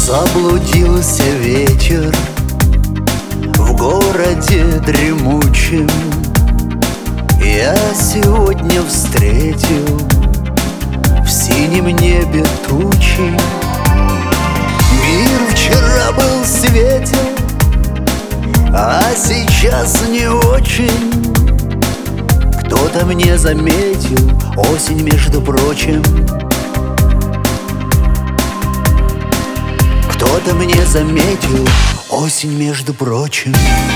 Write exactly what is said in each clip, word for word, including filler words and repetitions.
Заблудился ветер в городе дремучем. Я сегодня встретил в синем небе тучи. Мир вчера был светел, а сейчас не очень. Кто-то мне заметил осень, между прочим. Кто-то мне заметил осень, между прочим.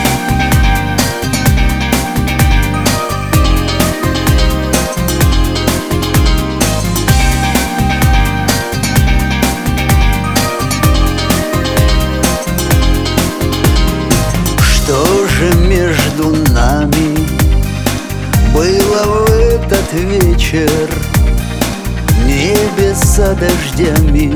Что же между нами было в этот вечер? Небеса дождями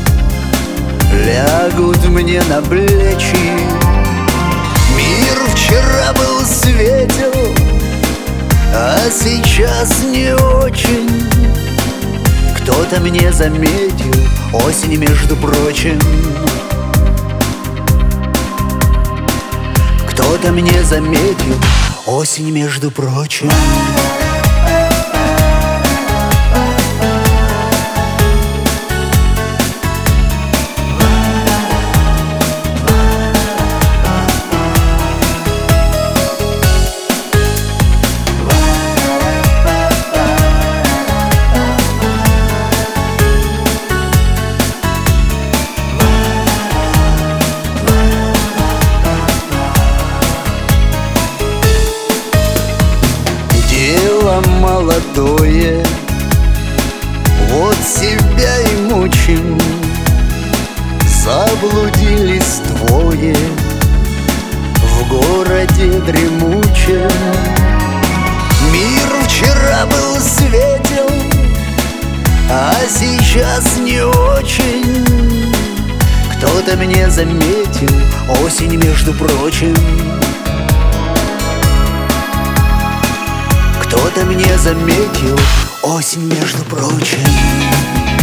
лягут мне на плечи. Мир вчера был светел, а сейчас не очень. Кто-то мне заметил осень, между прочим. Кто-то мне заметил осень, между прочим. Молодое, вот себя и мучим. Заблудились двое в городе дремучем. Мир вчера был светел, а сейчас не очень. Кто-то мне заметил осень, между прочим. Кто-то мне заметил осень, между прочим.